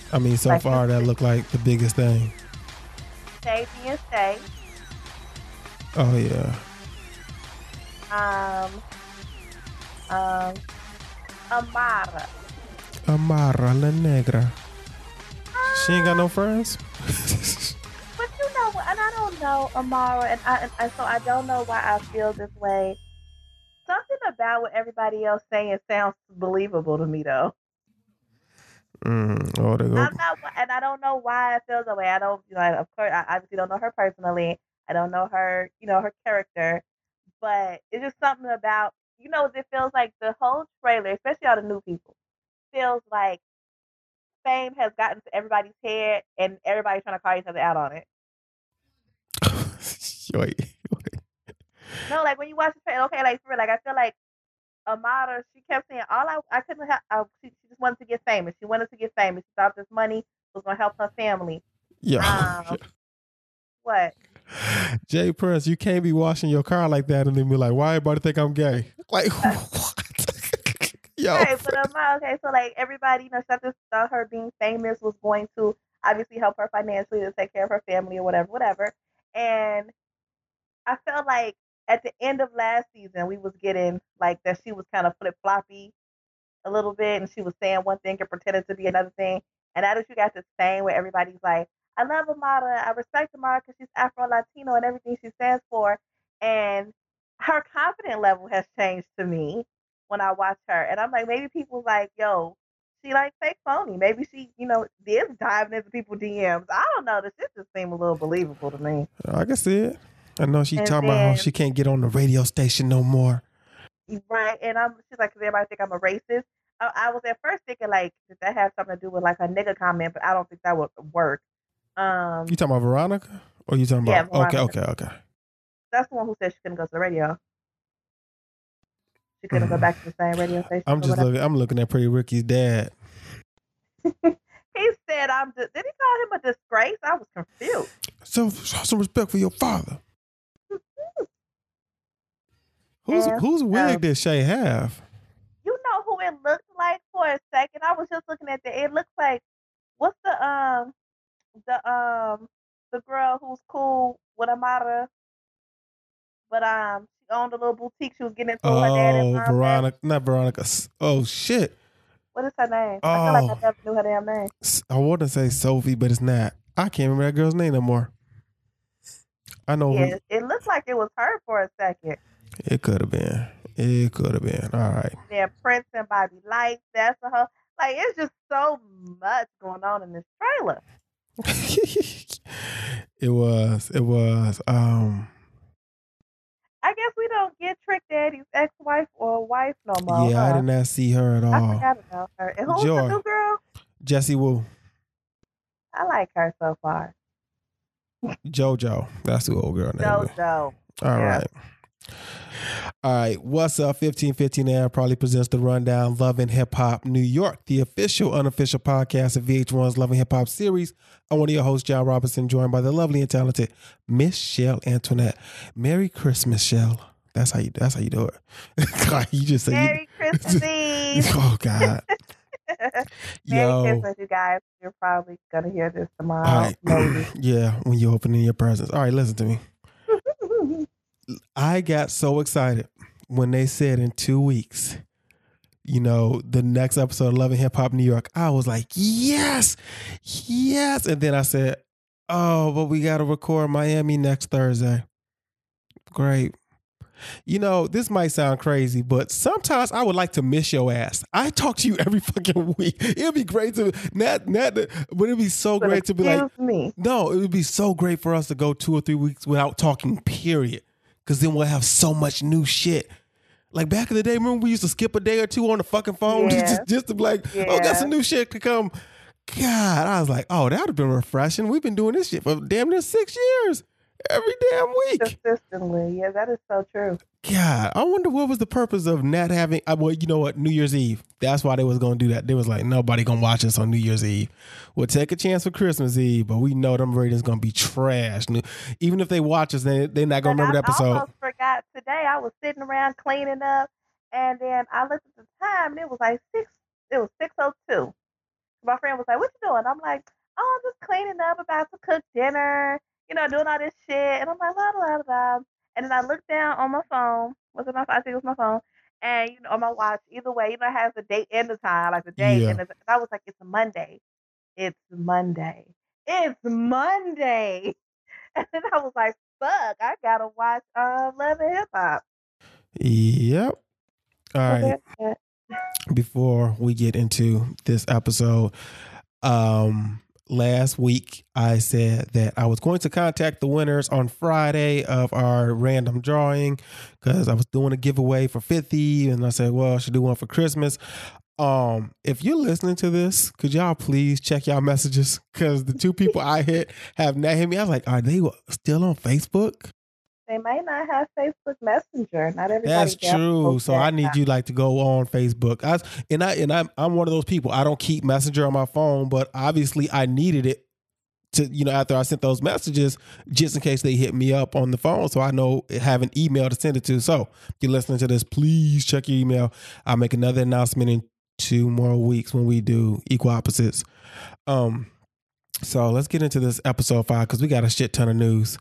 I mean, so Like far that looked like the biggest thing. Shay being Shay. Oh yeah, Um, um, Amara. Amara La Negra. She ain't got Uh, no friends. but you know, and I don't know Amara, and so I don't know why I feel this way. Something about what everybody else saying sounds believable to me, though. Oh, they go. I'm not, and I don't know why I feel that way. I don't, of course, I obviously don't know her personally. I don't know her, her character, but it's just something about, it feels like the whole trailer, especially all the new people, feels like fame has gotten to everybody's head and everybody's trying to call each other out on it. Wait. No, like when you watch the trailer, okay, like for real, like I feel like Amada, she kept saying all I couldn't have. She just wanted to get famous. She wanted to get famous. She thought this money was gonna help her family. Yo, Um, what? Jay Prince, you can't be washing your car like that and then be like, why everybody think I'm gay? Like, what? Yo. Right, but okay, so like everybody, she just thought her being famous was going to obviously help her financially to take care of her family or whatever, whatever. And I felt like at the end of last season, we was getting like that she was kind of flip floppy a little bit, and she was saying one thing and pretending to be another thing. And now that you got this thing where everybody's like, I love Amara, I respect Amara because she's Afro Latino and everything she stands for, and her confidence level has changed to me when I watch her, and I'm like, maybe people's like, yo, she like fake phony. Maybe she, is diving into people's DMs. I don't know. This shit just seemed a little believable to me. I can see it. I know she And talking about how then she can't get on the radio station no more. right, and she's like, 'cause everybody think I'm a racist. I was at first thinking like, did that have something to do with like a nigga comment? But I don't think that would work. You Um, talking about Veronica? Or you talking yeah, about okay, Veronica. okay, okay. That's the one who said she couldn't go to the radio. She couldn't go Mm. back to the same radio station I'm or just whatever. looking. I'm looking at Pretty Ricky's dad. He said, Did he call him a disgrace? I was confused. So show some respect for your father. Whose And whose wig did Shay have? you know who it looked like for a second? I was just looking at the. It looks like what's the the girl who's cool with Amara but she owned a little boutique. She was getting into with her dad and Oh, mom mess. Veronica, not Veronica. Oh shit. What is her name? I feel like I Oh, never knew her damn name. I want to say Sophie, but it's not. I can't remember that girl's name no more. I know Yeah, it looked like it was her for a second. it could have been. It could have been. All right. Then Prince and Bobby Light, that's a whole like it's just so much going on in this trailer. It was. It was. I guess we don't get Trick Daddy's ex-wife or wife no more, Yeah, I huh? did not see her at I all. forgot about her. And who's the Joy, new girl? Jessie Woo, I like her so far. JoJo. That's the old girl name. JoJo. All Yeah. right. All right. What's up? 1515 AM probably presents the rundown Love and Hip Hop New York, the official, unofficial podcast of VH1's Love and Hip Hop series. I'm one of your hosts, John Robinson, joined by the lovely and talented Miss Shell Antoinette. Merry Christmas, Shell. That's how you do it. You just say Merry Christmas Eve. Oh God. Merry Yo. Christmas, you guys. You're probably gonna hear this tomorrow. All right. Maybe. Yeah, when you're opening your presents. All right, listen to me. I got so excited when they said in 2 weeks, the next episode of Love and Hip Hop New York. I was like, yes, yes. And then I said, oh, but we got to record Miami next Thursday. Great. This might sound crazy, but sometimes I would like to miss your ass. I talk to you every fucking week. It'd be great to but it'd be so great to be like, me. no, it would be so great for us to go 2 or 3 weeks without talking, period. Because then we'll have so much new shit. Like back in the day, remember we used to skip a day or two on the fucking phone just to be like, oh, got some new shit to come. God, I was like, oh, that would have been refreshing. We've been doing this shit for damn near 6 years. Every damn week. Consistently. Yeah, that is so true. God, I wonder what was the purpose of not having, well, you know what, New Year's Eve. That's why they was going to do that. They was like, nobody going to watch us on New Year's Eve. We'll take a chance for Christmas Eve, but we know them ratings going to be trash. Even if they watch us, they're not going to remember the episode. I almost forgot today. I was sitting around cleaning up, and then I looked at the time, and it was like 6:02. My friend was like, "What you doing?" I'm like, "Oh, I'm just cleaning up, about to cook dinner, doing all this shit." And I'm like, "La la la la." And then I looked down on my phone. Was it my phone? I think it was my phone. And on my watch, either way, it has the date and the time, like the date. Yeah. And I was like, "It's a Monday. It's Monday. It's Monday." And then I was like, "Fuck, I gotta watch Love and Hip Hop." Yep. All So right. there's that. Before we get into this episode, last week I said that I was going to contact the winners on Friday of our random drawing because I was doing a giveaway for 50, and I said, well, I should do one for Christmas. If you're listening to this, could y'all please check y'all messages? Because the two people I hit have not hit me. I was like, are they still on Facebook? They might not have Facebook Messenger. Not everybody. That's true. So I need now. you to go on Facebook. I'm one of those people. I don't keep Messenger on my phone, but obviously I needed it to, after I sent those messages, just in case they hit me up on the phone, so I know have an email to send it to. So if you're listening to this, please check your email. I'll make another announcement in 2 more weeks when we do Equal Opposites. So let's get into this episode 5 because we got a shit ton of news.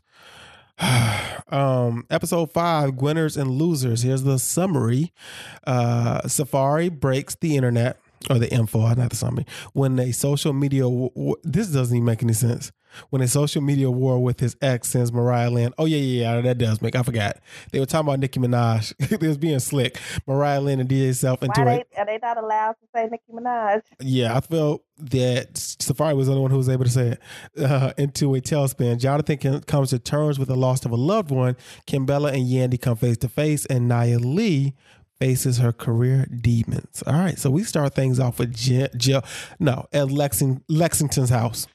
Episode 5, winners and losers. Here's the summary. Safari breaks the internet, or the info, not the summary. When a social media, this doesn't even make any sense. When a social media war with his ex sends Mariah Lynn. Oh yeah, that does make. I forgot. They were talking about Nicki Minaj. They was being slick. Mariah Lynn and DJ Self into are they not allowed to say Nicki Minaj? Yeah, I felt that Safari was the only one who was able to say it. Into a tailspin. Jonathan comes to terms with the loss of a loved one. Kimbella and Yandy come face to face, and Nia Lee faces her career demons. All right, so we start things off with at Lexington's house.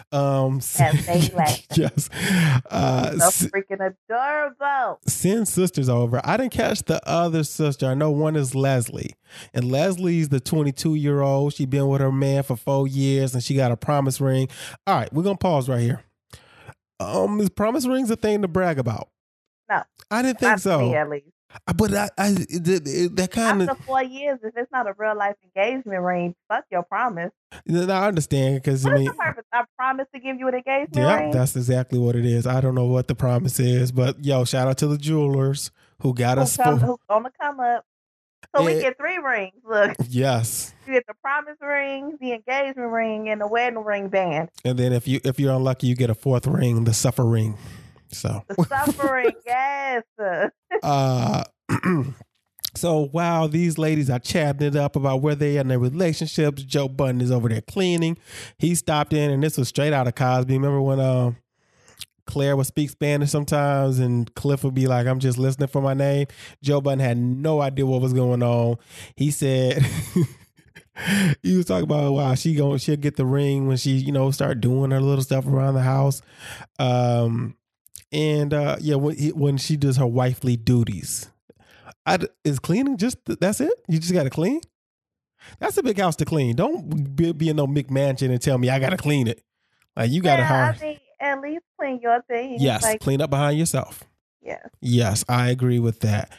Yes. So freaking adorable. Send sisters over. I didn't catch the other sister. I know one is Leslie. And Leslie's the 22-year-old. She's been with her man for 4 years and she got a promise ring. All right, we're gonna pause right here. Is promise rings a thing to brag about? No. I didn't think so. Me, at least. But that kind of after 4 years, if it's not a real life engagement ring, fuck your promise. I understand because what is the purpose? I promise to give you an engagement ring. Yeah, that's exactly what it is. I don't know what the promise is, but shout out to the jewelers who got us who's on the come up. So we get 3 rings. Look. Yes. You get the promise ring, the engagement ring, and the wedding ring band. And then if you're unlucky, you get a 4th ring, the suffer ring. So the suffering, yes. So while these ladies are chatting it up about where they are in their relationships, Joe Budden is over there cleaning. He stopped in, and this was straight out of Cosby. Remember when Claire would speak Spanish sometimes, and Cliff would be like, "I'm just listening for my name." Joe Budden had no idea what was going on. He said. He was talking about wow, she'll get the ring when she start doing her little stuff around the house. When she does her wifely duties, is cleaning that's it? You just got to clean? That's a big house to clean. Don't be in no McMansion and tell me I got to clean it. Like you got to hire. I mean, at least clean your things. Yes, clean up behind yourself. Yeah. Yes, I agree with that.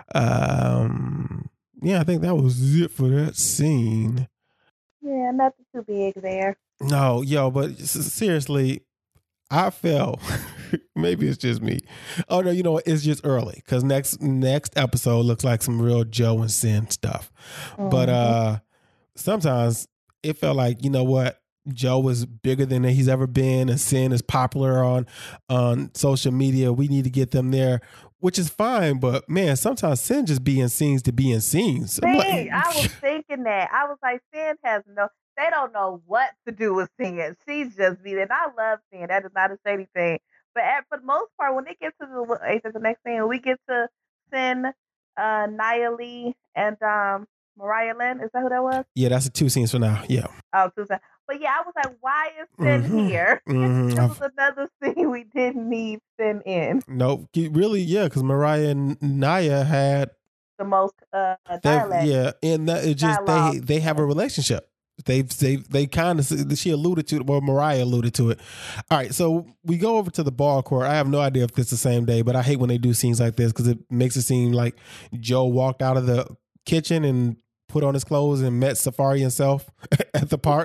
I think that was it for that scene. Yeah, nothing too big there. No, but seriously, I felt maybe it's just me. Oh no, you know what? It's just early because next episode looks like some real Joe and Sin stuff. Mm-hmm. But sometimes it felt like Joe was bigger than he's ever been, and Sin is popular on social media. We need to get them there, which is fine. But man, sometimes Sin just be in scenes to be in scenes. I was thinking that. I was like, Sin they don't know what to do with Sin. She's just be there. And I love Sin. That is not a shady thing. But for the most part, when they get to the next thing, we get to Sin, Nia Lee, and Mariah Lynn. Is that who that was? Yeah, that's the 2 scenes for now. Yeah. Oh, 2 scenes. But yeah, I was like, why is Sin here? Mm-hmm. This was another scene we didn't need Sin in. Nope. Really, yeah, because Mariah and Nia had the most dialect. Yeah, and it just they have a relationship. They kind of, she alluded to it, well, Mariah alluded to it. All right, so we go over to the ball court. I have no idea if it's the same day, but I hate when they do scenes like this because it makes it seem like Joe walked out of the kitchen and put on his clothes and met Safari himself at the park.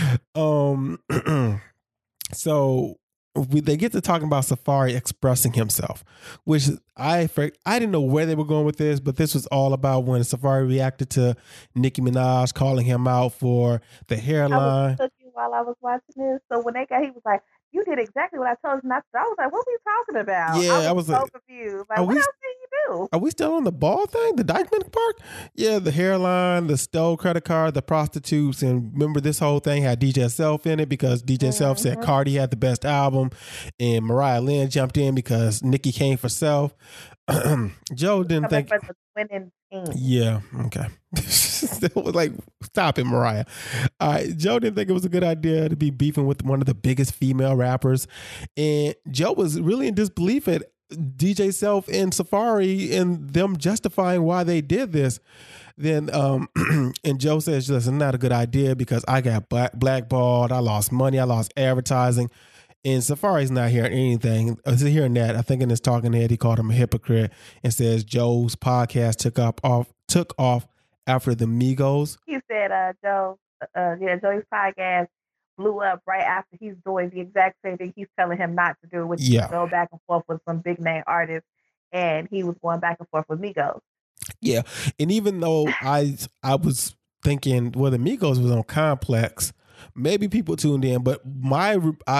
So they get to talking about Safari expressing himself, which I didn't know where they were going with this, but this was all about when Safari reacted to Nicki Minaj calling him out for the hairline. I was cooking while I was watching this, so when he was like, "You did exactly what I told you not to." I was like, "What are we talking about?" Yeah, I was so confused. Like, what else did you do? Are we still on the ball thing? The Dykeman Park? Yeah, the hairline, the stole credit card, the prostitutes. And remember, this whole thing had DJ Self in it because DJ Self said Cardi had the best album. And Mariah Lynn jumped in because Nicki came for Self. Joe didn't think. For the winning team. Yeah, okay. It was like, stop it, Mariah. All right, Joe didn't think it was a good idea to be beefing with one of the biggest female rappers. And Joe was really in disbelief at DJ Self and Safari and them justifying why they did this. Then and Joe says, listen, not a good idea because I got blackballed, I lost money, I lost advertising. And Safari's not hearing anything. Is he hearing that? I think in his talking head, he called him a hypocrite and says Joe's podcast took off after the Migos. He said Joe's podcast blew up right after he's doing the exact same thing he's telling him not to do, which is go back and forth with some big name artists, and he was going back and forth with Migos. Yeah, and even though I was thinking, well, the Migos was on Complex, maybe people tuned in, but my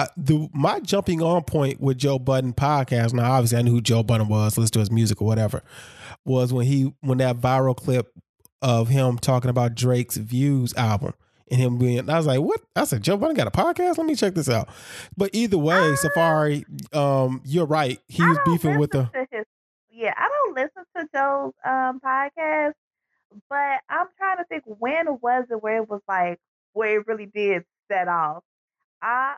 jumping on point with Joe Budden podcast. Now, obviously, I knew who Joe Budden was, listen to his music or whatever. Was when that viral clip of him talking about Drake's Views album. And him being, I was like, what? I said, Joe Budden got a podcast? Let me check this out. But either way, Safari, you're right. He was beefing with the. I don't listen to Joe's podcast, but I'm trying to think when was it where it was like where it really did set off. I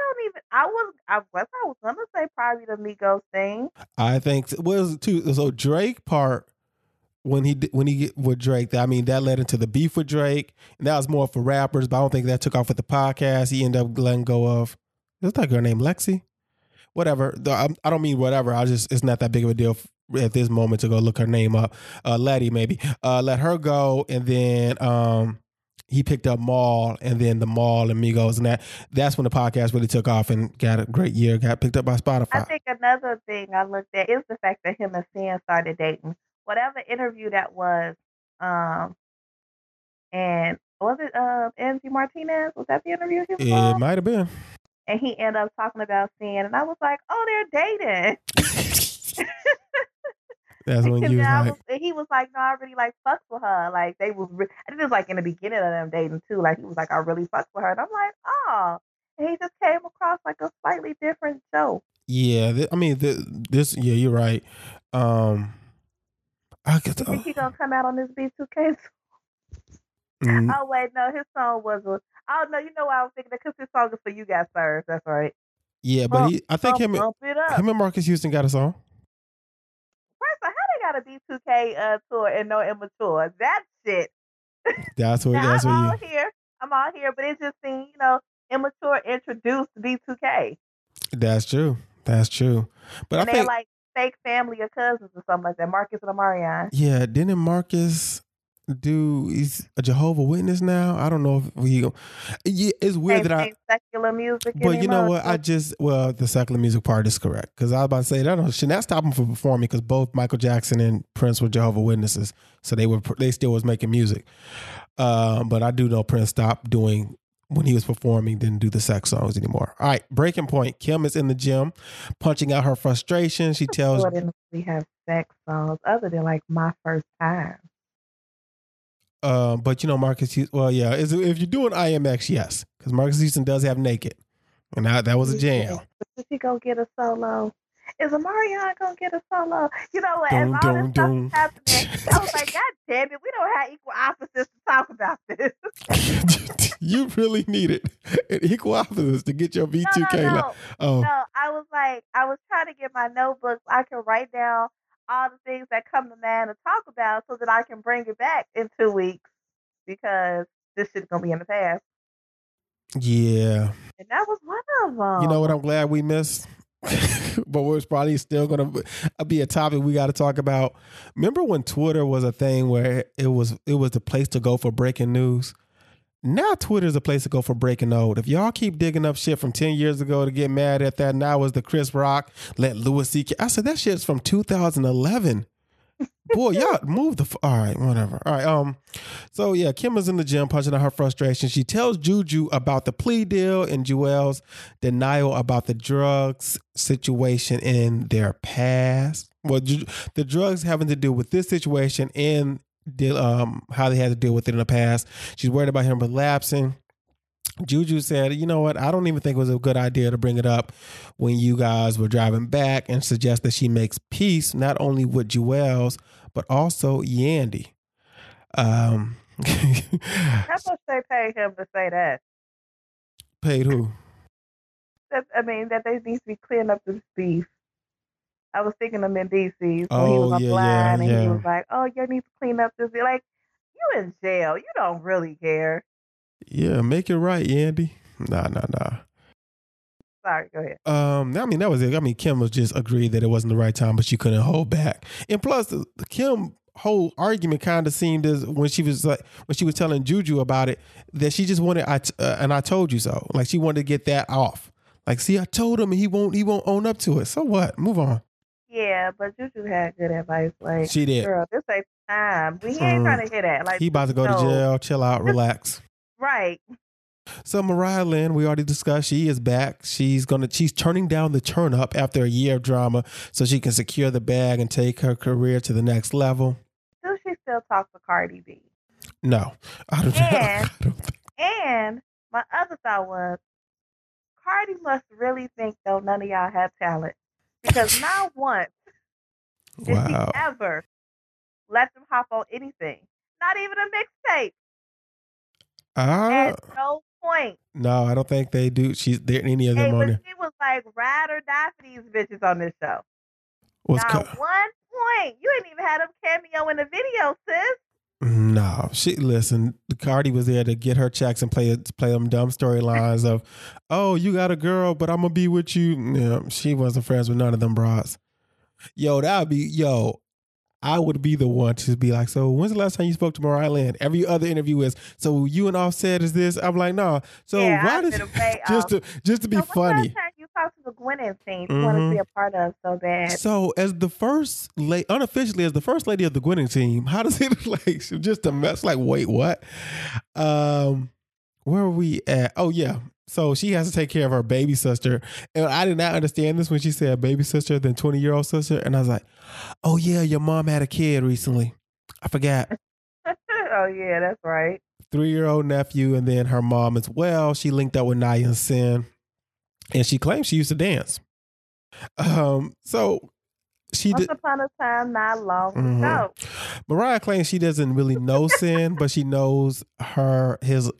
was gonna say probably the Migos thing. I think was too. So Drake part. When he with Drake, I mean, that led into the beef with Drake, and that was more for rappers, but I don't think that took off with the podcast. He ended up letting go of, is that girl named Lexi? Whatever. I don't mean whatever. It's not that big of a deal at this moment to go look her name up. Letty, maybe. Let her go, and then he picked up Maul, and then the Maul and Migos, and that's when the podcast really took off and got a great year, got picked up by Spotify. I think another thing I looked at is the fact that him and Finn started dating. Whatever interview that was, and was it Angie Martinez? Was that the interview he was on? It might have been. And he ended up talking about Finn, and I was like, oh, they're dating. That's when you was like, he was like, no, I really like fucks with her. Like they was, I think it was like in the beginning of them dating too. Like he was like, I really fucks with her, and I'm like, oh. And he just came across like a slightly different Joe. Yeah, I mean, this. Yeah, you're right. I think he's gonna come out on this B2K. Oh wait, no, his song was. Oh no, you know what I was thinking? Because his song is for You Got Served. That's right. Yeah, but I think him and Marcus Houston got a song. First of all, how they got a B2K tour and no Immature? That shit. That's what. I'm all here, but it just seemed, Immature introduced B2K. That's true. But and I think like fake family or cousins or something like that. Marcus and Omarion. Yeah, didn't Marcus he's a Jehovah's Witness now? I don't know if it's weird that secular music. But you know what? The secular music part is correct because I was about to say that should not stop him from performing because both Michael Jackson and Prince were Jehovah's Witnesses, so they still was making music. But I do know Prince stopped doing. When he was performing, didn't do the sex songs anymore. All right, breaking point. Kim is in the gym, punching out her frustration. She tells we have sex songs other than like My First Time. But Marcus. Well, yeah. If you're doing IMX, yes, because Marcus Houston does have Naked, and that was a jam. But did he go get a solo? Is Omarion gonna get a solo? You know what? As all this stuff is happening, I was like, God damn it, we don't have equal opposites to talk about this. You really need it. Equal opposites to get your B2K. No, I was trying to get my notebook so I can write down all the things that come to mind to talk about so that I can bring it back in 2 weeks because this shit's gonna be in the past. Yeah. And that was one of them. You know what I'm glad we missed? but what's probably still going to be a topic we got to talk about. Remember when Twitter was a thing where it was the place to go for breaking news? Now Twitter is a place to go for breaking old. If y'all keep digging up shit from 10 years ago to get mad at that, now is the Chris Rock, let Louis C.K. I said that shit's from 2011. Boy, y'all move all right, whatever. All right, so yeah, Kim is in the gym punching out her frustration. She tells Juju about the plea deal and Joel's denial about the drugs situation in their past. Well, the drugs having to do with this situation and how they had to deal with it in the past. She's worried about him relapsing. Juju said, you know what? I don't even think it was a good idea to bring it up when you guys were driving back, and suggest that she makes peace not only with Joel's, but also Yandy. How much they paid him to say that? Paid who? That they need to be clearing up this beef. I was thinking of Mendices when he was on Blind, and he was like, "Oh, you need to clean up this." Like, you in jail. You don't really care. Yeah, make it right, Yandy. Nah. Sorry, go ahead. That was it. Kim was just agreed that it wasn't the right time, but she couldn't hold back. And plus, the Kim whole argument kind of seemed as when she was telling Juju about it, that she just wanted and I told you so. Like, she wanted to get that off. Like, see, I told him, and he won't own up to it. So what? Move on. Yeah, but Juju had good advice. Like, she did. Girl, this ain't time. He ain't trying to hear that. Like, he about to go to jail. Chill out. Relax. Right. So Mariah Lynn, we already discussed, she is back. She's turning down the turn up after a year of drama so she can secure the bag and take her career to the next level. Do she still talk to Cardi B? No. I don't think. And my other thought was, Cardi must really think, though, none of y'all have talent. Because not once did she ever let them hop on anything. Not even a mixtape. At no point. No, I don't think they do. Any of them on there. She was like ride or die for these bitches on this show. Not one point. You ain't even had them cameo in the video, sis. No, listen. Cardi was there to get her checks and play them dumb storylines of, oh, you got a girl, but I'm gonna be with you. Yeah, she wasn't friends with none of them bras. I would be the one to be like, so when's the last time you spoke to Mariah Lynn? Every other interview is, so you and Offset is this? I'm like, no. So why does just to be funny? Last time you talked to the Gwinnett team, you want to be a part of so bad. So as the first unofficially as the first lady of the Gwinnett team, how does it like just a mess? Like, wait, what? Where are we at? Oh yeah. So she has to take care of her baby sister. And I did not understand this when she said baby sister, then 20-year-old sister. And I was like, oh yeah, your mom had a kid recently. I forgot. Oh yeah, that's right. 3-year-old nephew, and then her mom as well. She linked up with Naya and Sin. And she claims she used to dance. So she Once upon a time, not long ago. Mariah claims she doesn't really know Sin, but she knows her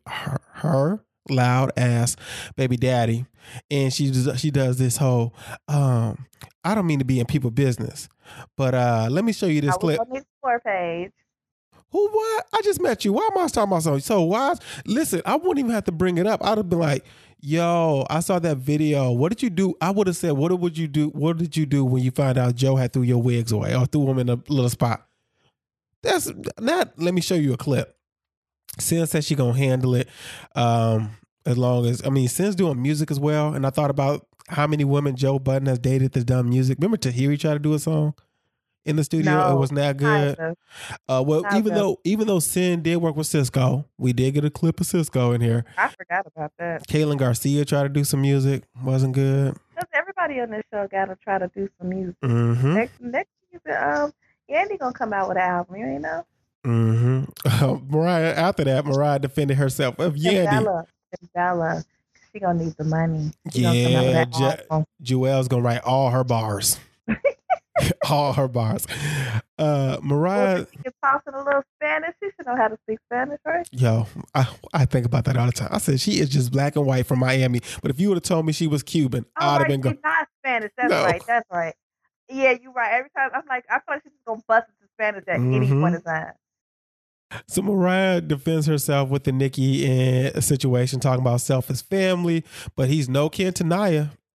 loud ass baby daddy, and she does this whole I don't mean to be in people's business, but let me show you this clip. On the Explore page. Who? What? I just met you. Why am I talking about something? So why? Listen, I wouldn't even have to bring it up. I'd have been like, yo, I saw that video. What did you do? I would have said, what did you do? What did you do when you found out Joe had threw your wigs away or threw them in a little spot? That's not. Let me show you a clip. Sin said she gonna handle it. As long as, Sin's doing music as well. And I thought about how many women Joe Budden has dated that's done music. Remember Tahiri tried to do a song in the studio? No, it was not good. Even though Sin did work with Cisco, we did get a clip of Cisco in here. I forgot about that. Kaylin Garcia tried to do some music. Wasn't good. Because everybody on this show got to try to do some music. Mm-hmm. Next season, Yandy gonna come out with an album. You ain't know? Mm-hmm. Mariah defended herself of Yandy. Bella, she gonna need the money. Joel's gonna write all her bars. All her bars. Mariah she talking a little Spanish. She should know how to speak Spanish, right? Yo, I think about that all the time. I said she is just black and white from Miami. But if you would have told me she was Cuban, I'd have been going. She's not Spanish. That's right. Yeah, you're right. Every time I'm like, I feel like she's just gonna bust into Spanish at any point in time. So Mariah defends herself with the Nicki situation, talking about self as family, but he's no kin to Naya.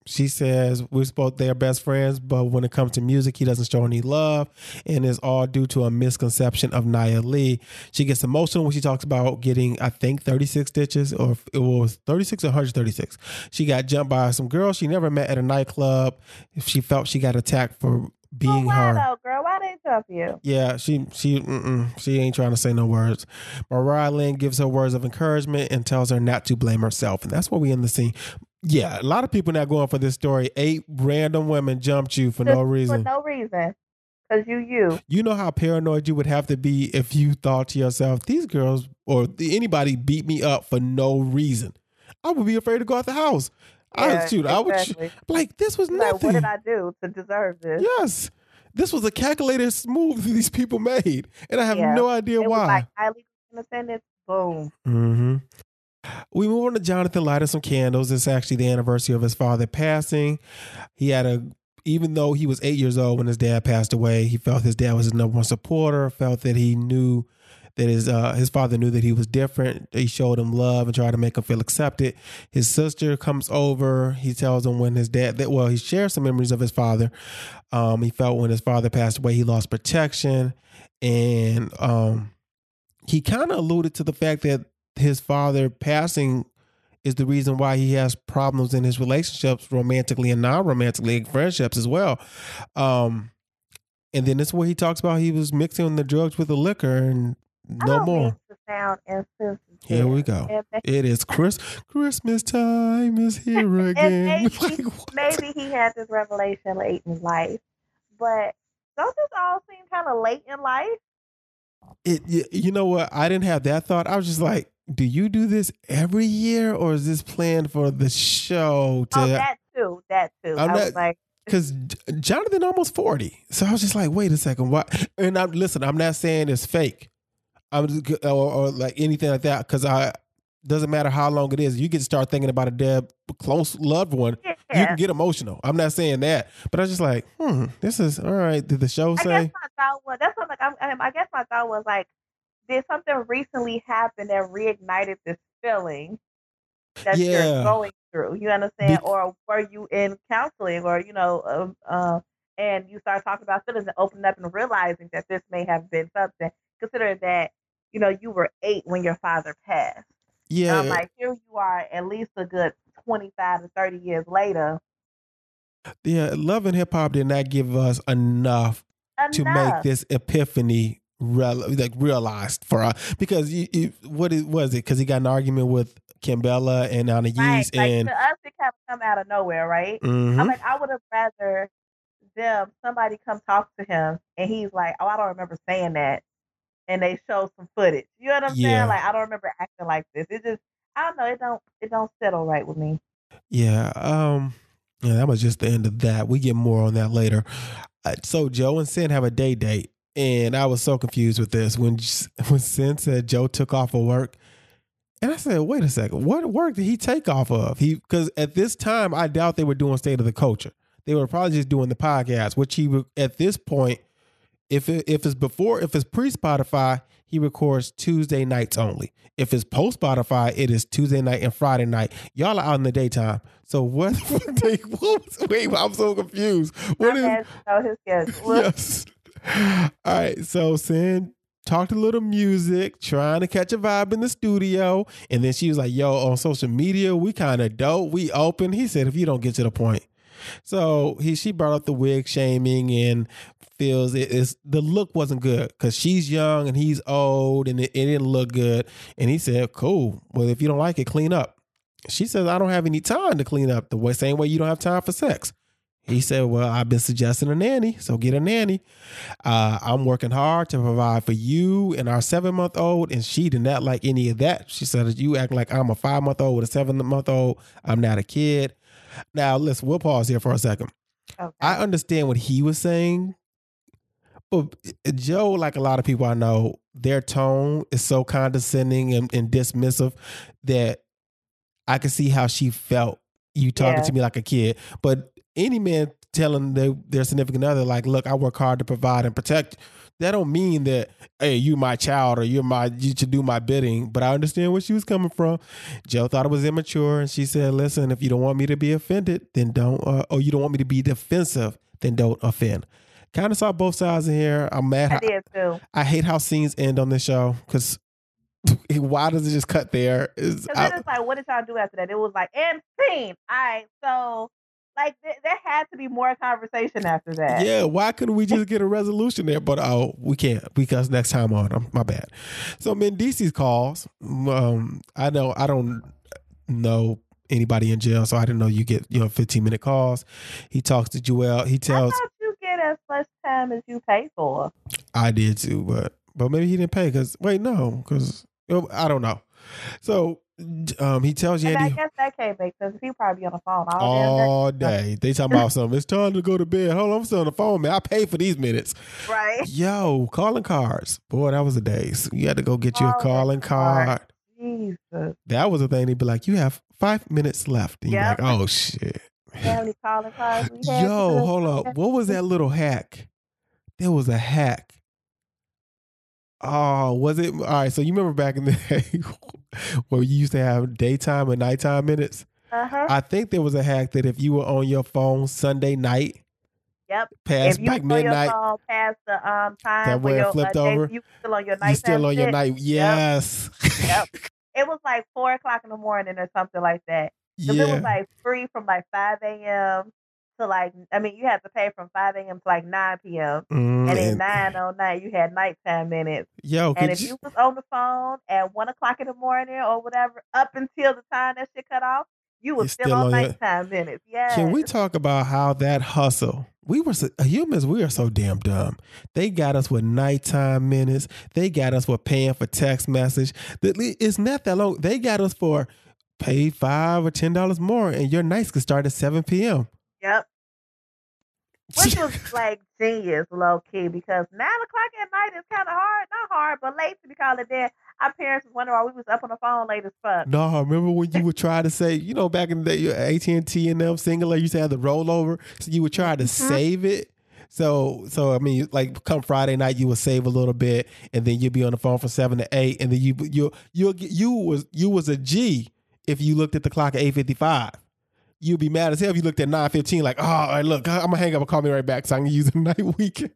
She says they're best friends, but when it comes to music, he doesn't show any love, and it's all due to a misconception of Nia Lee. She gets emotional when she talks about getting, I think, 36 stitches, or it was 36 or 136. She got jumped by some girl she never met at a nightclub. She felt she got attacked for being why her. though, girl? Why they jump you? Yeah, she ain't trying to say no words. Mariah Lynn gives her words of encouragement and tells her not to blame herself, and that's what we end the scene. Yeah, a lot of people not going for this story. 8 random women jumped you for no reason. For no reason. Because you. You know how paranoid you would have to be if you thought to yourself, these girls or anybody beat me up for no reason. I would be afraid to go out the house. Yeah, I would like, this was nothing. Like, what did I do to deserve this? Yes. This was a calculated move these people made. And I have no idea why. Like highly independent. Boom. Mm-hmm. We move on to Jonathan lighting some candles. It's actually the anniversary of his father passing. Even though he was 8 years old when his dad passed away, he felt his dad was his number one supporter, felt that he knew that his father knew that he was different. He showed him love and tried to make him feel accepted. His sister comes over. He tells him when his dad, he shares some memories of his father. He felt when his father passed away, he lost protection. And he kind of alluded to the fact that his father passing is the reason why he has problems in his relationships, romantically and non-romantically, friendships as well. And then this is where he talks about he was mixing the drugs with the liquor and no more. To sound insensitive. Here we go. It is Christmas time is here again. Maybe he had this revelation late in life, but don't this all seem kind of late in life? You know what? I didn't have that thought. I was just like, do you do this every year, or is this planned for the show? That too. I was like, because Jonathan almost 40, so I was just like, wait a second, what? And I'm not saying it's fake, or like anything like that, because doesn't matter how long it is. You get to start thinking about a dead close loved one. Yeah. You can get emotional. I'm not saying that, but I was just like, this is all right. Did the show say? I guess my thought was, that's what I guess my thought was like, did something recently happen that reignited this feeling that you're going through? You understand? Or were you in counseling, or and you start talking about feelings and opening up and realizing that this may have been something, considering that you were 8 when your father passed. Yeah, and I'm like, here you are, at least a good 25 to 30 years later. Yeah, Love and Hip Hop did not give us enough to make this epiphany realized for us, because what was it? Because he got an argument with Kimbella and Anna Yeast, and to us it kind of come out of nowhere, right? Mm-hmm. I'm like, I would have rather somebody come talk to him, and he's like, oh, I don't remember saying that, and they show some footage. You know what I'm saying? Like, I don't remember acting like this. It just, I don't know. It don't settle right with me. Yeah. Yeah, that was just the end of that. We get more on that later. So Joe and Sin have a date. And I was so confused with this when Sin said Joe took off of work. And I said, wait a second, what work did he take off of? Because at this time, I doubt they were doing State of the Culture. They were probably just doing the podcast, which at this point, if it's pre-Spotify, he records Tuesday nights only. If it's post-Spotify, it is Tuesday night and Friday night. Y'all are out in the daytime. So wait, I'm so confused. His schedule. Yes. All right, so Sin talked a little music, trying to catch a vibe in the studio, and then she was like, yo, on social media, we kind of dope, we open. He said, if you don't get to the point. So she brought up the wig shaming and feels the look wasn't good because she's young and he's old and it didn't look good. And he said, cool, well, if you don't like it, clean up. She says, I don't have any time to clean up, the same way you don't have time for sex. He said, well, I've been suggesting a nanny, so get a nanny. I'm working hard to provide for you and our 7-month-old, and she did not like any of that. She said, you act like I'm a 5-month-old with a 7-month-old. I'm not a kid. Now, we'll pause here for a second. Okay. I understand what he was saying, but Joe, like a lot of people I know, their tone is so condescending and dismissive that I could see how she felt you talking to me like a kid. But any man telling their significant other, like, look, I work hard to provide and protect That don't mean that, hey, you my child or you should do my bidding. But I understand where she was coming from. Joe thought it was immature, and she said, "Listen, if you don't want me to be offended, then don't. Or you don't want me to be defensive, then don't offend." Kind of saw both sides in here. I'm mad. I did too. I hate how scenes end on this show because why does it just cut there? Because then it's like, what did y'all do after that? It was like, and scene. All right, so like there had to be more conversation after that. Yeah, why couldn't we just get a resolution there? But we can't because next time on, my bad. So Mendices calls. I don't know anybody in jail, so I didn't know you get 15-minute calls. He talks to Joelle. He tells. I thought you get as much time as you pay for. I did too, but maybe he didn't pay because I don't know. So he tells Yandy. I guess that can't make sense. He probably on the phone all day. They talking about something. It's time to go to bed. Hold on, I'm still on the phone, man. I paid for these minutes. Right. Yo, calling cards. Boy, that was the days. You had to go get you a calling card. Jesus. That was the thing. They'd be like, you have 5 minutes left. And you're like, oh, shit. How many calling cards we had? Yo, hold up. What was that little hack? There was a hack. Oh, was it? All right. So you remember back in the day where you used to have daytime and nighttime minutes? Uh-huh. I think there was a hack that if you were on your phone Sunday night, past like midnight, past the time that where it flipped over, you still on your night. You still on your night. Yes. Yep. It was like 4:00 in the morning or something like that. Because it was like free from like 5 a.m. to like, you had to pay from 5 a.m. to like 9 p.m. And then 9:09, you had nighttime minutes. Yo, and if you was on the phone at 1:00 in the morning or whatever, up until the time that shit cut off, you was still on nighttime minutes. Yeah. Can we talk about how that hustle? Humans, we are so damn dumb. They got us with nighttime minutes. They got us with paying for text message. It's not that long. They got us for pay $5 or $10 more, and your nights could start at 7 p.m. Yep. Which was like genius, low key, because 9:00 at night is kind of hard. Not hard, but late to be called it then. Our parents was wondering why we was up on the phone late as fuck. No, remember when you would try to say, back in the day, AT&T and them Singular used to have the rollover, so you would try to save it. So like come Friday night, you would save a little bit, and then you'd be on the phone from 7 to 8, and then you was a G if you looked at the clock at 8:55. You'd be mad as hell if you looked at 9:15, like, oh, all right, look, I'm gonna hang up and call me right back so I can use the night weekend.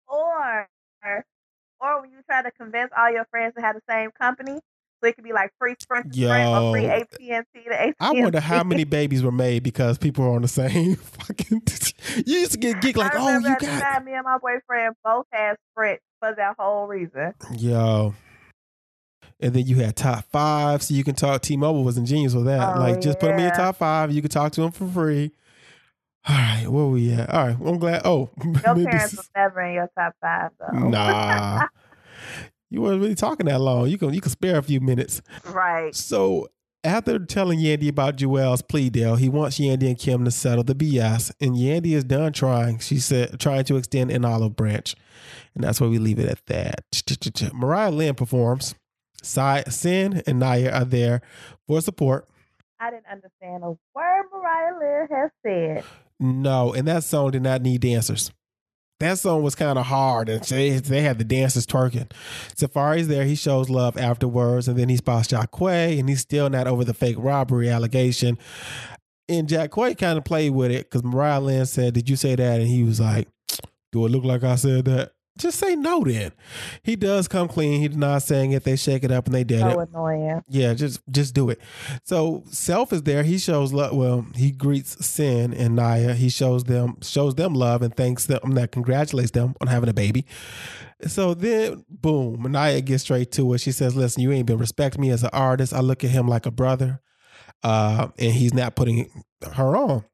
Or when you try to convince all your friends to have the same company, so it could be like free Sprint to Sprint or free AT&T to AT&T. I wonder how many babies were made because people were on the same fucking. You used to get geeked like, oh, you got. Me and my boyfriend both had Sprint for that whole reason. Yo. And then you had top 5, so you can talk. T-Mobile was ingenious with that. Just put them in your top 5. You could talk to them for free. All right, where we at? All right, I'm glad. Oh, your parents was never in your top 5, though. Nah, you weren't really talking that long. You can spare a few minutes, right? So after telling Yandy about Joelle's plea deal, he wants Yandy and Kim to settle the BS, and Yandy is done trying. She said, trying to extend an olive branch, and that's where we leave it at that. Mariah Lynn performs. Sin and Naya are there for support. I didn't understand a word Mariah Lynn has said. No, and that song did not need dancers. That song was kind of hard, and they had the dancers twerking. Safari's there. He shows love afterwards, and then he spots Jacquay, and he's still not over the fake robbery allegation. And Jacquay kind of played with it because Mariah Lynn said, "Did you say that?" And he was like, "Do it look like I said that?" Just say no then. He does come clean. He denies saying it. They shake it up and they did it. So annoying. Yeah, just do it. So Self is there. He shows love. Well, he greets Sin and Naya. He shows them love and thanks them, congratulates them on having a baby. So then, boom, Naya gets straight to it. She says, "Listen, you ain't been respecting me as an artist. I look at him like a brother, and he's not putting her on."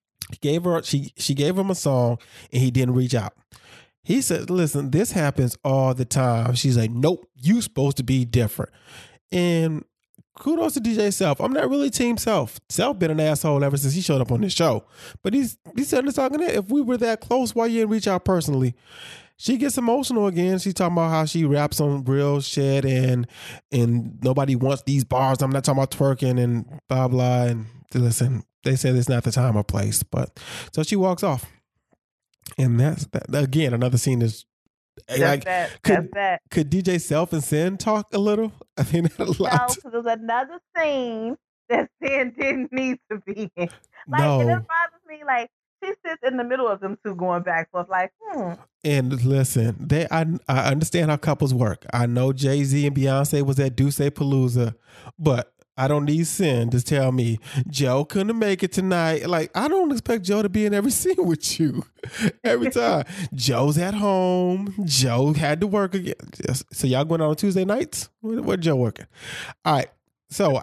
She gave him a song, and he didn't reach out. He said, "Listen, this happens all the time." She's like, "Nope, you supposed to be different." And kudos to DJ Self. I'm not really team Self. Self been an asshole ever since he showed up on this show. But he said in the talking that if we were that close, why you didn't reach out personally? She gets emotional again. She's talking about how she raps on real shit and nobody wants these bars. I'm not talking about twerking and blah, blah. And listen, they said it's not the time or place. But so she walks off. And that's again, another scene is Like, could DJ Self and Sin talk a little? I mean, a lot. No, because there's another scene that Sin didn't need to be in. Like, No. and it bothers me. Like, she sits in the middle of them two going back and forth. Like, And listen, I understand how couples work. I know Jay-Z and Beyonce was at Duce Palooza, but I don't need Sin to tell me Joe couldn't make it tonight. Like, I don't expect Joe to be in every scene with you every time. Joe's at home. Joe had to work again. So y'all going on Tuesday nights? Where Joe working? All right. So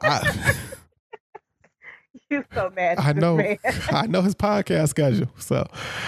you're so mad. I know his podcast schedule. So,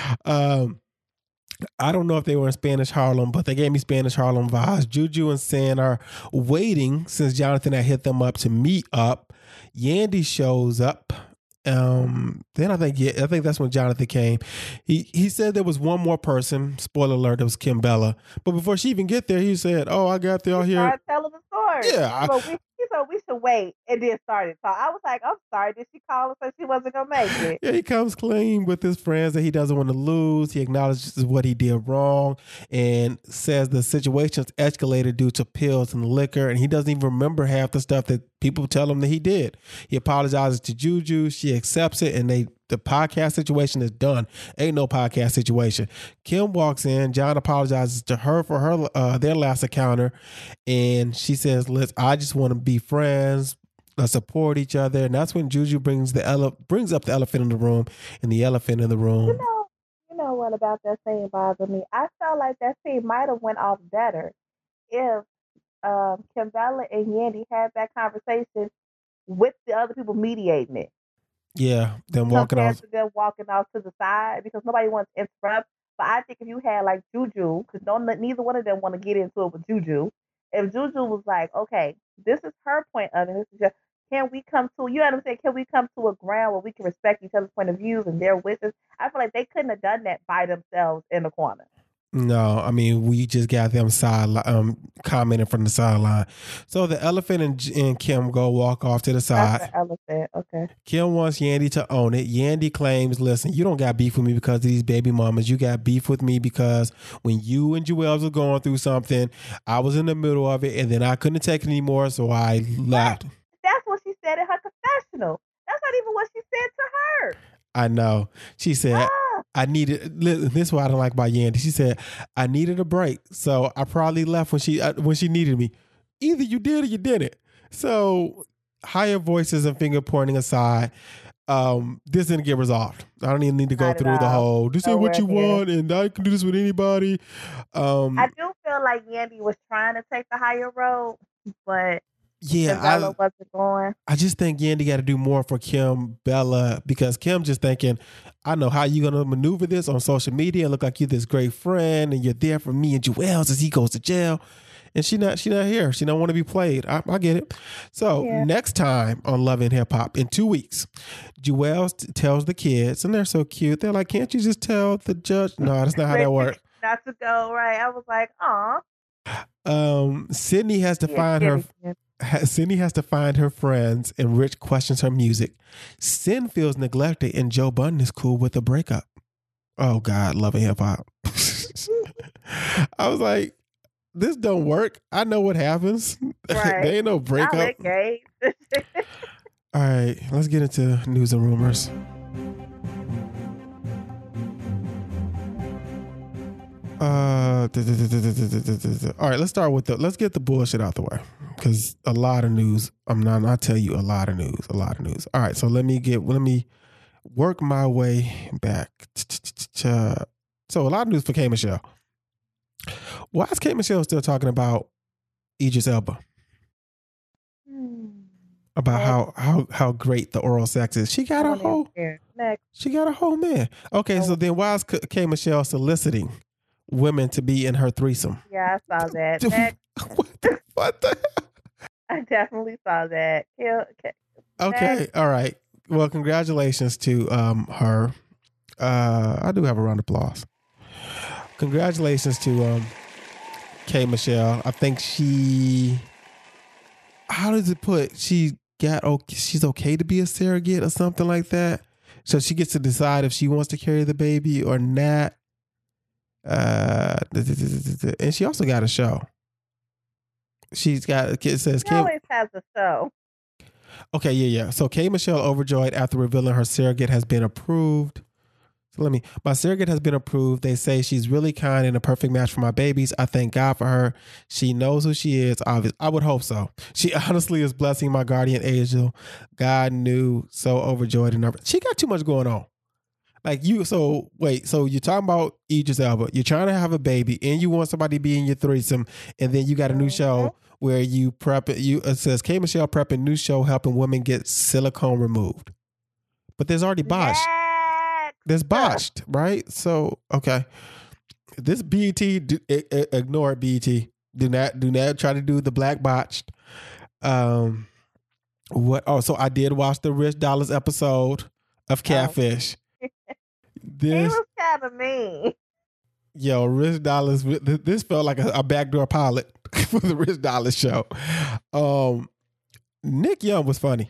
I don't know if they were in Spanish Harlem, but they gave me Spanish Harlem vibes. Juju and Sin are waiting since Jonathan had hit them up to meet up. Yandy shows up. Then I think that's when Jonathan came. He said there was one more person. Spoiler alert, it was Kim Bella. But before she even get there, he said, "Oh, I got there here." Started telling the story. Yeah. So we should wait, and then started talk. I was like, I'm sorry, did she call her so she wasn't gonna make it? Yeah, he comes clean with his friends that he doesn't want to lose. He acknowledges what he did wrong and says the situation's escalated due to pills and liquor, and he doesn't even remember half the stuff that people tell him that he did. He apologizes to Juju. She accepts it, and the podcast situation is done. Ain't no podcast situation. Kim walks in. John apologizes to her for their last encounter, and she says, I just want to be friends, support each other." And that's when Juju brings up the elephant in the room, and the elephant in the room. You know what about that scene bothered me? I felt like that scene might have went off better if Kim Bella and Yandy had that conversation with the other people mediating it. Yeah, them walking off to the side because nobody wants to interrupt. But I think if you had like Juju, because neither one of them want to get into it with Juju. If Juju was like, okay, this is her point of it, this is just, can we come to, you know what I'm saying? Can we come to a ground where we can respect each other's point of views and their wishes? I feel like they couldn't have done that by themselves in the corner. No, I mean, we just got them commenting from the sideline. So the elephant and Kim go walk off to the side. That's the elephant, okay. Kim wants Yandy to own it. Yandy claims, listen, you don't got beef with me because of these baby mamas. You got beef with me because when you and Juelz were going through something, I was in the middle of it, and then I couldn't take it anymore, so I left. That's what she said in her confessional. That's not even what she said to her. I know. She said, I needed, this is what I don't like about Yandy. She said, I needed a break. So I probably left when she needed me. Either you did or you didn't. So higher voices and finger pointing aside, this didn't get resolved. I don't even need to go through the whole, this ain't what you want and I can do this with anybody. I do feel like Yandy was trying to take the higher road, but yeah, wasn't going. I just think Yandy got to do more for Kim Bella because Kim just thinking, I know how you gonna maneuver this on social media and look like you're this great friend and you're there for me and Juelz as he goes to jail, and she not here. She don't want to be played. I get it. So next time on Love and Hip Hop in 2 weeks, Juelz tells the kids, and they're so cute. They're like, "Can't you just tell the judge?" No, that's not how that works. Not to go right. I was like, "Aw." Sydney has to find her. Cindy has to find her friends, and Rich questions her music. Sin feels neglected, and Joe Budden is cool with the breakup. Oh God, Love and Hip Hop. I was like, this don't work. I know what happens. Right. There ain't no breakup. All right, let's get into news and rumors. All right, let's get the bullshit out the way because a lot of news. I'll tell you a lot of news. All right, so let me work my way back. So a lot of news for K Michelle. Why is K Michelle still talking about Idris Elba? About how great the oral sex is. She got a whole man. Okay, so then why is K Michelle soliciting women to be in her threesome? Yeah, I saw that. What the hell? I definitely saw that. Okay, all right. Well, congratulations to her. I do have a round of applause. Congratulations to K Michelle. I think how does it put? She's okay to be a surrogate or something like that. So she gets to decide if she wants to carry the baby or not. And she also got a show. She's got, it says, She always has a show. Okay, yeah. So K. Michelle overjoyed after revealing her surrogate has been approved. So my surrogate has been approved. They say she's really kind and a perfect match for my babies. I thank God for her. She knows who she is. Obviously, I would hope so. She honestly is blessing my guardian angel. God knew, so overjoyed and nervous. She got too much going on. So you're talking about Idris Elba. You're trying to have a baby and you want somebody to be in your threesome, and then you got a new show where you prep it. It says K. Michelle prepping new show helping women get silicone removed. But there's already botched. There's botched, right? So, okay. This BET, ignore it, BET. Do not try to do the black botched. So I did watch the Rich Dollars episode of Catfish. He was kind of mean. Yo, Rich Dollars, this felt like a backdoor pilot for the Rich Dollars show. Nick Young was funny.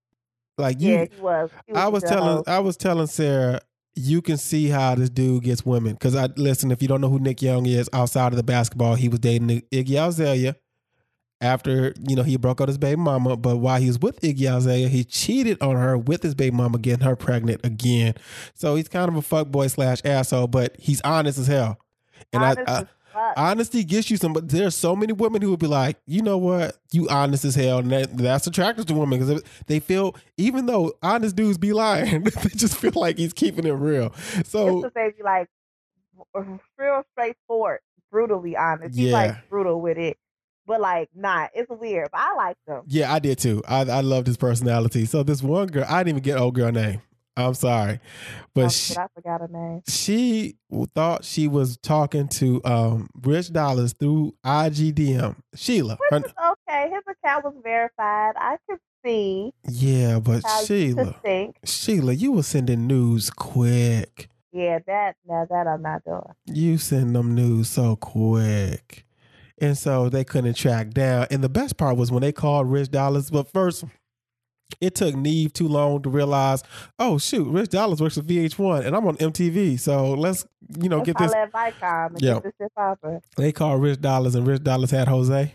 He was. I was telling Sarah, you can see how this dude gets women. Because if you don't know who Nick Young is outside of the basketball, he was dating Iggy Azalea after, he broke up his baby mama. But while he was with Iggy Azalea, he cheated on her with his baby mama, getting her pregnant again. So he's kind of a fuckboy / asshole, but he's honest as hell. And honesty gets you some, but there's so many women who would be like, you know what, you honest as hell, and that's attractive to women because they feel, even though honest dudes be lying, they just feel like he's keeping it real. So it's they be like real straightforward, brutally honest. He's like brutal with it, but like not. It's weird, but I like them. Yeah, I did too. I loved his personality. So this one girl, I didn't even get old girl name. I'm sorry, but I forgot her name. She thought she was talking to Rich Dollars through IGDM. Sheila. Which is okay. His account was verified. I could see. Yeah, but Sheila, you were sending news quick. Yeah, that I'm not doing. You send them news so quick. And so they couldn't track down. And the best part was when they called Rich Dollars, but first, it took Neve too long to realize, oh shoot, Rich Dollars works at VH1 and I'm on MTV. So let's get this. Get this shit popping. They called Rich Dollars and Rich Dollars had Jose.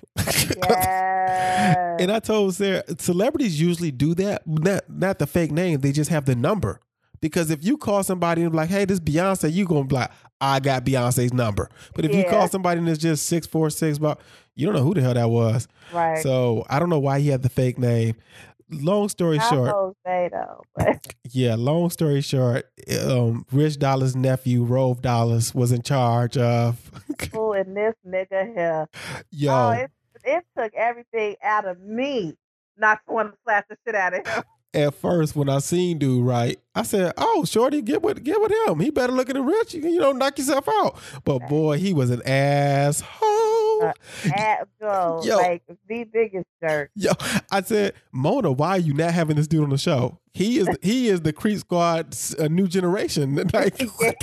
Yeah. And I told Sarah, celebrities usually do that, not the fake name. They just have the number. Because if you call somebody and be like, hey, this Beyonce, you going to be like, I got Beyonce's number. But if you call somebody and it's just 646, you don't know who the hell that was. Right. So I don't know why he had the fake name. Long story short. Yeah, long story short, Rich Dollars' nephew, Rove Dollars, was in charge of. Oh, and this nigga here. Yo. Oh, it took everything out of me not to want to slap the shit out of him. At first, when I seen dude, right, I said, "Oh, shorty, get with him. He better look at the rich. Knock yourself out." But boy, he was an asshole. Like the biggest jerk. Yo, I said, Mona, why are you not having this dude on the show? He is the Creep Squad's new generation. Like,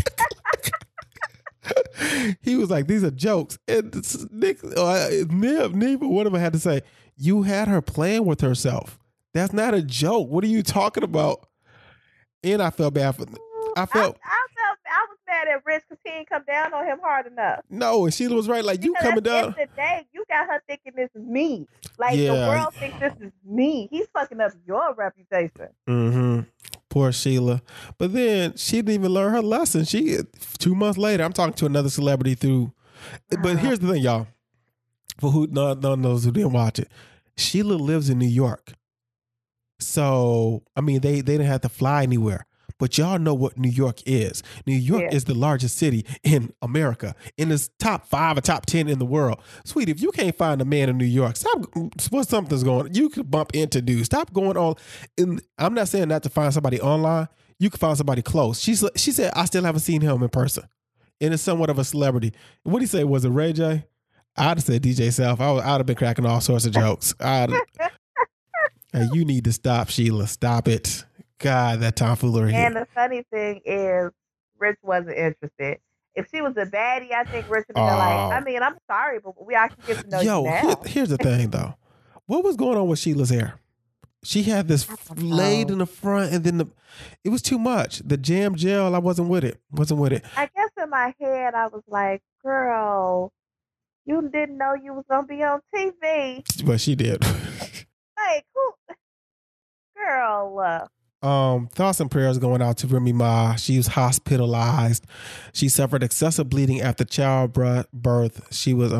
he was like, these are jokes. And neither one of them had to say, you had her playing with herself. That's not a joke. What are you talking about? And I felt bad for them. I was mad at Rich because he didn't come down on him hard enough. No, and Sheila was right. Like, you coming down. At the end of the day, you got her thinking this is me. Like, the world thinks this is me. He's fucking up your reputation. Mm-hmm. Poor Sheila. But then she didn't even learn her lesson. 2 months later, I'm talking to another celebrity through. But here's the thing, y'all. For who none knows who didn't watch it, Sheila lives in New York. So, I mean, they didn't have to fly anywhere. But y'all know what New York is. New York is the largest city in America. And it's top 5 or top 10 in the world. Sweetie, if you can't find a man in New York, something's going on. You could bump into dudes. Stop going on. And I'm not saying not to find somebody online. You can find somebody close. She said, I still haven't seen him in person. And it's somewhat of a celebrity. What did he say? Was it Ray J? I'd have said DJ Self. I'd have been cracking all sorts of jokes. Hey, you need to stop, Sheila. Stop it. God, that tomfoolery. And the funny thing is, Rich wasn't interested. If she was a baddie, I think Rich would be like, I mean, I'm sorry, but we actually get to know you now. Here's the thing, though. What was going on with Sheila's hair? She had this laid in the front, and then it was too much. The jam gel, I wasn't with it. I guess it in my head, I was like, girl, you didn't know you was gonna be on TV. But she did. Like, who? Girl. Thoughts and prayers going out to Remy Ma. She was hospitalized. She suffered excessive bleeding after childbirth. She was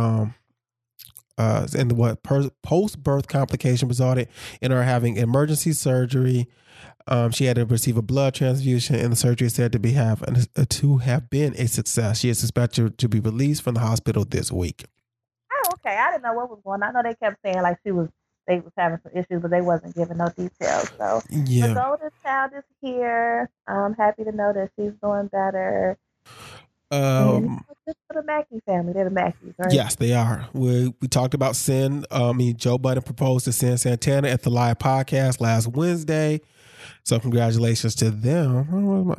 and post-birth complication resulted in her having emergency surgery. She had to receive a blood transfusion, and the surgery is said to have been a success. She is expected to be released from the hospital this week. Oh, okay. I didn't know what was going on. I know they kept saying like they was having some issues, but they wasn't giving no details. So yeah, the golden child is here. I'm happy to know that she's doing better. Just for the Mackey family. They're the Mackeys, right? Yes, they are. We talked about Joe Budden proposed to Sin Santana at the live podcast last Wednesday. So congratulations to them.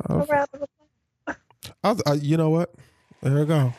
You know what? There we go.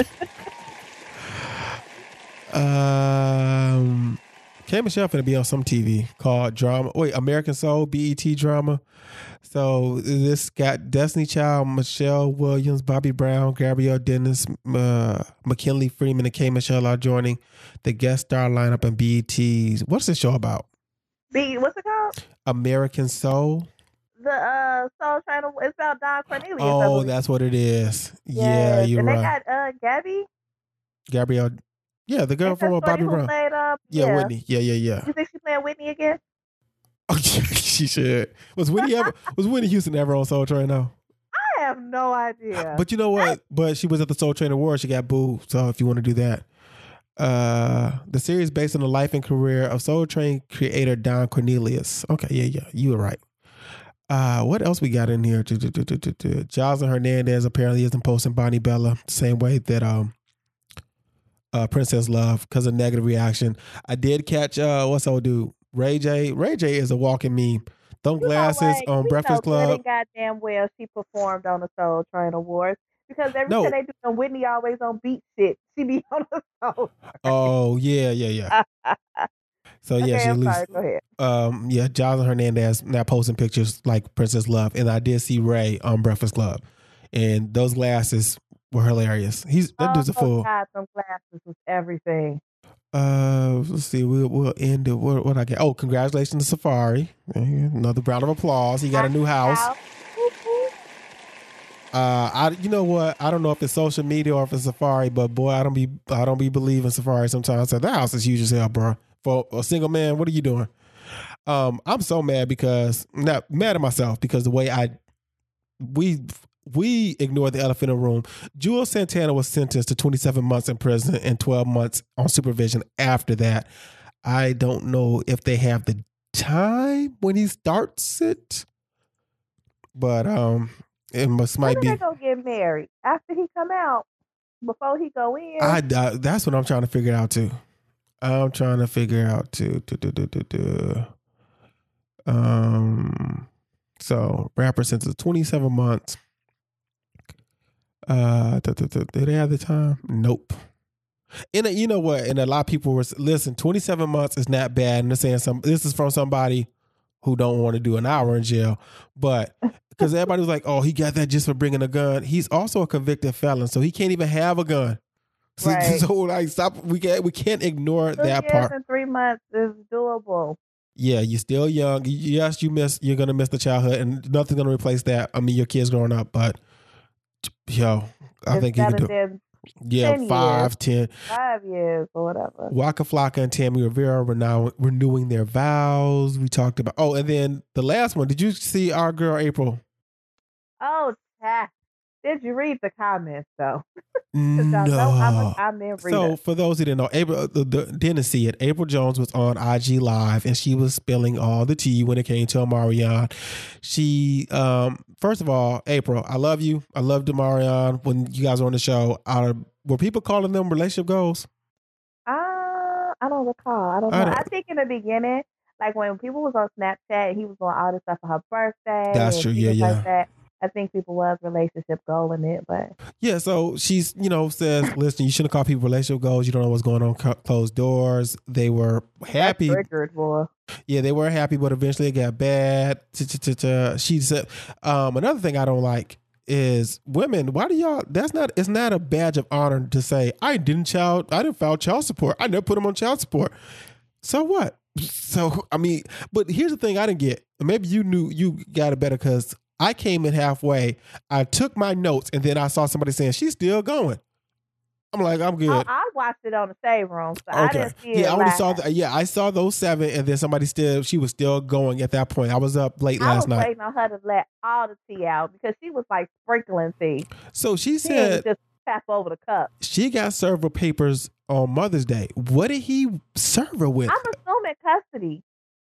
K. Michelle finna be on some TV called American Soul, BET drama. So this got Destiny Child, Michelle Williams, Bobby Brown, Gabrielle Dennis, McKinley Freeman, and K. Michelle are joining the guest star lineup in BET's. What's the show about? What's it called? American Soul. The Soul Train. It's about Don Cornelius. Oh, that's what it is. Yes. Yeah, you're right. And they got Gabrielle. Yeah, the girl from Bobby Brown. Yeah, Whitney. Yeah. You think she's playing Whitney again? Oh, she should. Was Whitney Houston ever on Soul Train now? I have no idea. But you know what? But she was at the Soul Train Awards. She got booed. So if you want to do that. The series based on the life and career of Soul Train creator Don Cornelius. Okay, yeah. You were right. What else we got in here? Jocelyn Hernandez apparently isn't posting Bonnie Bella the same way that Princess Love because of negative reaction. I did catch what's old dude? Ray J. Ray J is a walking meme. Them glasses on Breakfast Club. Goddamn well she performed on the Soul Train Awards because every time they do some Whitney always on beat shit. She be on the Soul Train. Oh yeah. So yeah, okay, she at least. Sorry, go ahead. Jocelyn Hernandez now posting pictures like Princess Love, and I did see Ray on Breakfast Club, and those glasses were hilarious. That dude's a fool. God, some glasses was everything. Let's see. We'll end it. What I get? Oh, congratulations to Safari! Another round of applause. He got a new house. You know what? I don't know if it's social media or if it's Safari, but boy, I don't be believing Safari sometimes. So that house is huge as hell, bro. For a single man, what are you doing? I'm so mad because not mad at myself because the way we ignored the elephant in the room. Juelz Santana was sentenced to 27 months in prison and 12 months on supervision after that. I don't know if they have the time when he starts it, but it might be. They gonna get married after he come out before he go in. That's what I'm trying to figure out too. So rapper sentenced 27 months. Did they have the time? Nope. And you know what? And a lot of people were listen. 27 months is not bad. And they're saying this is from somebody who don't want to do an hour in jail, but because everybody was like, "Oh, he got that just for bringing a gun." He's also a convicted felon, so he can't even have a gun. Right. So like, stop. We can't ignore 2 that years part. and 3 months is doable. Yeah, you're still young. Yes, you're gonna miss the childhood, and nothing's gonna replace that. I mean, your kids growing up, but I think you can do it. Yeah, 5 years or whatever. Waka Flocka and Tammy Rivera were now renewing their vows. We talked about and then the last one. Did you see our girl April? Oh, did you read the comments though? No. I'm in reader. So for those who didn't know, April didn't see it. April Jones was on IG Live and she was spilling all the tea when it came to Omarion. She, first of all, April, I love you. I loved Omarion when you guys were on the show. Were people calling them relationship goals? I don't recall. I don't know. I think in the beginning, like when people was on Snapchat, he was doing all this stuff for her birthday. That's true. Yeah. Like that. I think people was relationship goal in it, but yeah. So she's, says, listen, you shouldn't call people relationship goals. You don't know what's going on closed doors. They were happy. That's triggered, boy. Yeah, they were happy, but eventually it got bad. She said, another thing I don't like is women. Why do y'all? It's not a badge of honor to say I didn't file child support. I never put them on child support. So what? So I mean, but here's the thing I didn't get. Maybe you got it better because I came in halfway. I took my notes and then I saw somebody saying she's still going. I'm like, I'm good. I watched it on the Shade Room, so I didn't see it. I only saw I saw those 7, and then she was still going at that point. I was up late last night. I was waiting on her to let all the tea out because she was like sprinkling tea. So she said, just tap over the cup. She got served with papers on Mother's Day. What did he serve her with? I'm assuming custody.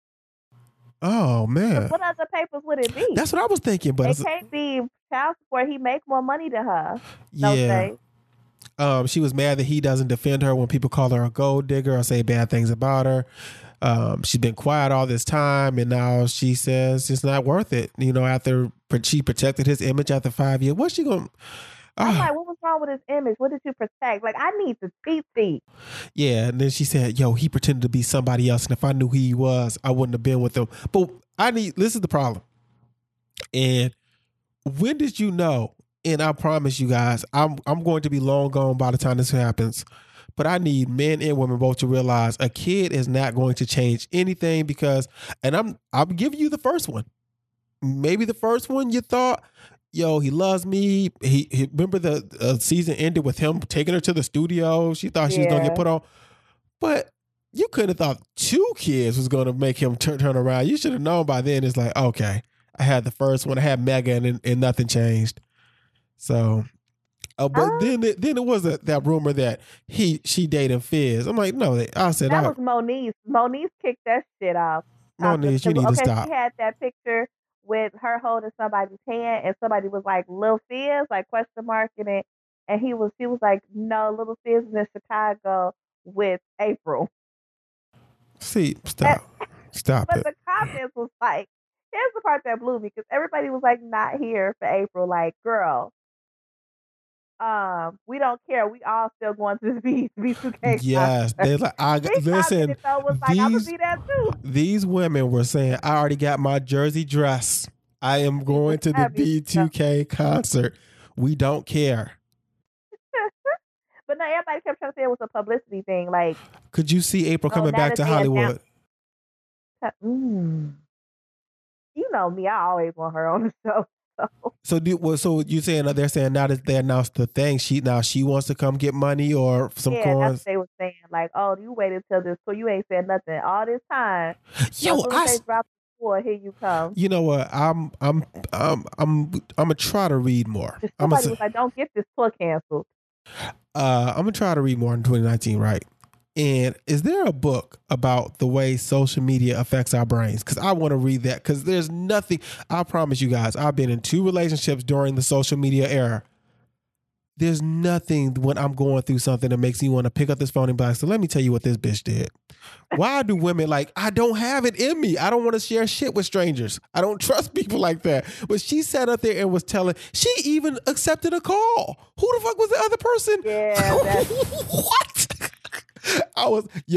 Oh man, what other papers would it be? That's what I was thinking, but it can't be child support. He make more money than her. Yeah. She was mad that he doesn't defend her when people call her a gold digger or say bad things about her. She's been quiet all this time, and now she says it's not worth it. After she protected his image after 5 years, what's she going? I'm like, what was wrong with his image? What did you protect? Like, I need to see. Yeah, and then she said, "Yo, he pretended to be somebody else, and if I knew who he was, I wouldn't have been with him." But this is the problem. And when did you know? And I promise you guys, I'm going to be long gone by the time this happens. But I need men and women both to realize a kid is not going to change anything because, and I'll give you the first one. Maybe the first one you thought, yo, he loves me. He remember the season ended with him taking her to the studio. She thought she was going to get put on. But you couldn't have thought 2 kids was going to make him turn around. You should have known by then. It's like, okay, I had the first one. I had Megan and nothing changed. So, but then it was that rumor that she dated Fizz. I'm like, no, I said that was Moniece. Moniece kicked that shit off. Moniece, you need to stop. She had that picture with her holding somebody's hand, and somebody was like, "Lil Fizz," like question mark in it, and she was like, "No, Lil Fizz is in Chicago with April." See, stop but it. The comments was like, here's the part that blew me because everybody was like, not here for April. Like, girl. We don't care. We all still going to the B2K. Yes, they like. Listen. These women were saying, "I already got my jersey dress. I am going to the B2K concert. We don't care." But no, everybody kept trying to say it was a publicity thing. Like, could you see April coming back to Hollywood? You know me. I always want her on the show. So you saying that they're saying now that they announced the thing, she wants to come get money or some coins? That's what they were saying. Like, oh, you waited till this, so you ain't said nothing all this time. Yo, they dropped the score, here you come. You know what? I'm gonna try to read more. Somebody was like, don't get this tour canceled. I'm gonna try to read more in 2019, right? And is there a book about the way social media affects our brains? Because I want to read that because there's nothing. I promise you guys, I've been in 2 relationships during the social media era. There's nothing when I'm going through something that makes me want to pick up this phone and be like, so let me tell you what this bitch did. Why do women I don't have it in me. I don't want to share shit with strangers. I don't trust people like that. But she sat up there and was telling, she even accepted a call. Who the fuck was the other person? Yeah. What? I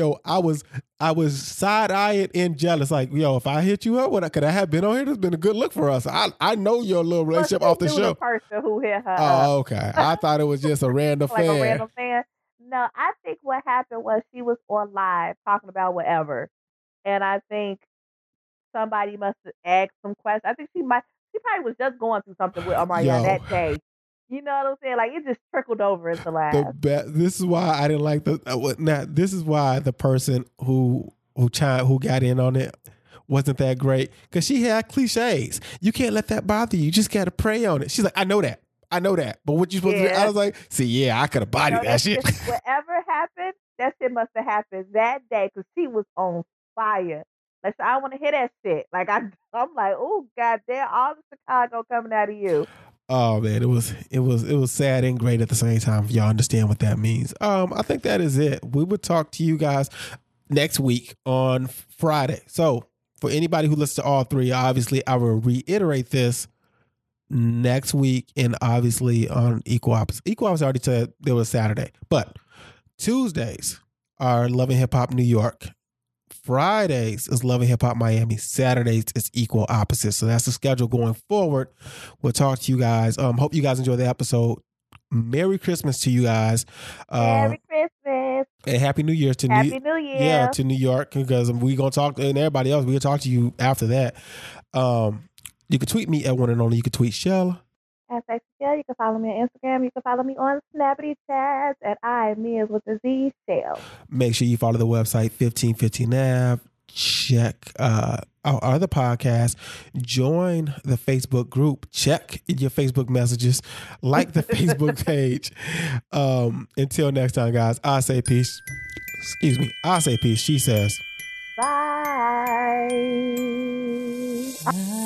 was side-eyeing and jealous. Like, yo, if I hit you up, could I have been on here? It's been a good look for us. I know your little relationship off the show. The person who hit her up. Okay. I thought it was just a random fan. A random fan. No, I think what happened was she was on live talking about whatever. And I think somebody must have asked some questions. I think she probably was just going through something with Omarion that day. You know what I'm saying? Like, it just trickled over into live. This is why I didn't like this is why the person who got in on it wasn't that great. Because she had cliches. You can't let that bother you. You just got to pray on it. She's like, I know that. But what you supposed to do? I was like, I could have bodied that shit. Whatever happened, that shit must have happened that day because she was on fire. Like, so I want to hear that shit. Like, I'm like, oh, goddamn, all the Chicago coming out of you. Oh man, it was sad and great at the same time. If y'all understand what that means. I think that is it. We will talk to you guys next week on Friday. So for anybody who listens to all 3, obviously I will reiterate this next week, and obviously on Equal Opposite. Equal Opposite already said there was Saturday, but Tuesdays are Love and Hip Hop New York. Fridays is Love and Hip Hop Miami. Saturdays is equal opposite. So that's the schedule going forward. We'll talk to you guys. Hope you guys enjoy the episode. Merry Christmas to you guys. Merry Christmas. And Happy New Year to Happy New Year. Yeah, to New York, because we gonna talk and everybody else. We'll talk to you after that. You can tweet me at one and only. You can tweet Shell. At Sexy Shell. You can follow me on Instagram. You can follow me on Snappity Chats at I-Me with the Z Shell. Make sure you follow the website 1515 Nav. Check our other podcast. Join the Facebook group. Check your Facebook messages. Like the Facebook page. Until next time, guys. I say peace. Excuse me. I say peace. She says bye.